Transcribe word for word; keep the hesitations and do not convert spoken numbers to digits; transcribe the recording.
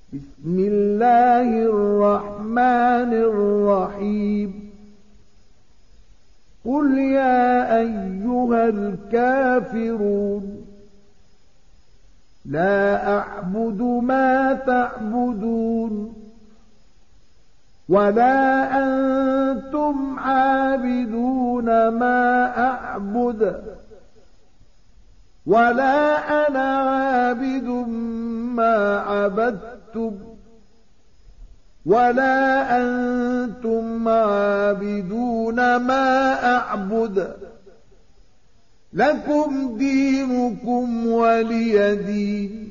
بسم الله الرحمن الرحيم قل يا أيها الكافرون لا أعبد ما تعبدون ولا أنتم عابدون ما أعبد ولا أنا عابد ما عبدتم ولا أنتم عابدون ما أعبد لكم دينكم ولي دين.